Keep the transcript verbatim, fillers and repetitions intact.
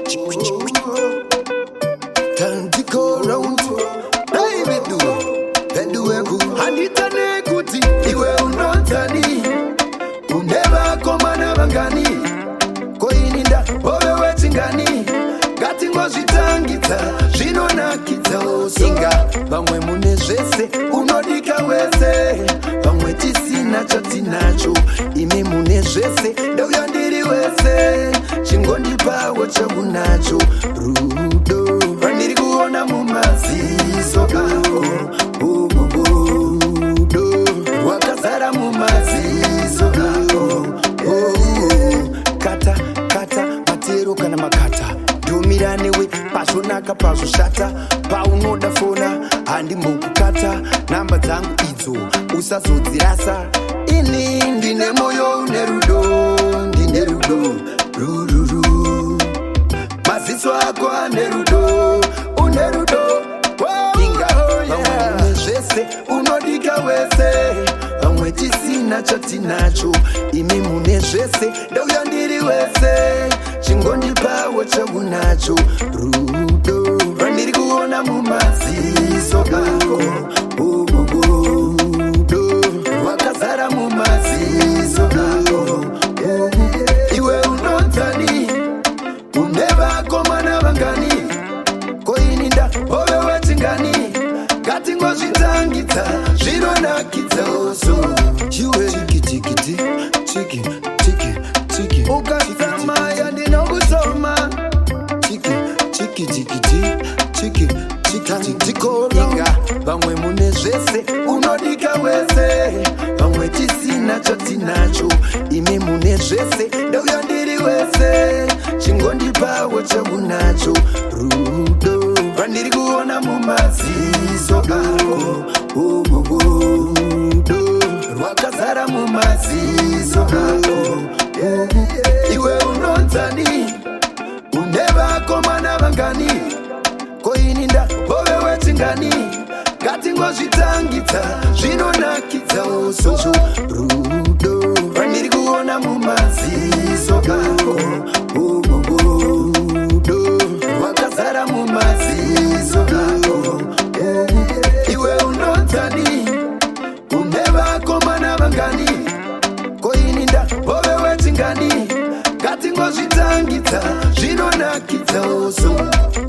Tantico round, David do, Pendueku, Hanitane Kuti, Iwe Unontani, Uneva Komana Bangani, Koininda, Ove Wetingani, Gatingo Zitangita, Jinona Kita, Singa, Bangwe Munezese, Unodika Wese, Bangwe Tisina Chatinacho, Ime Munezese, Doyandiri Wese, Chingondi Pawa Chabunacho, Rudo. Nilikuona mumazizo ako ububudo wakazara mumazizo ako kata kata matero kana makata dumirane we pashonaka pazoshata paunoda fona handi mukukata namba dzangu idzo usazodzirasa ini ndine moyo une rudo ndine rudo rururu mazizo ako ane rudo unerudo inga bamwe zvese unodika wese bamwe tisina chatinacho imi mune zvese ndauya ndiri wese chingondipawo chakunacho rudo randiri kuona mumaziso ako ububudo wakazara mumaziso ako iwe unotani unevakomana vangani koininda ove wetingani gatingo zvitangidza zvinonakidza oso chiwe chikitikiti chiki chiki chiki ukasamaya ndinokusoma chiki chiki tikiti chiki chiki tikoroinga vamwe mune zvese unodika wese vamwe tisina chatinacho imi mune zvese ndauya ndiri wese chingondipawo chakunacho rudo randiri kuona mumazizo ako ububudo rwakazara mumazizo ako iwe unonzani unevakomana vangani koininda ove wetingani gatingozvitangidza zvinonakidza osocho rudo randiri kuona mumazizo ako ububudo rwakazara mumazizo ako iwe unonzani unevakomana vangani koininda ove wetingani gatingozvitangidza zvinonakidza oso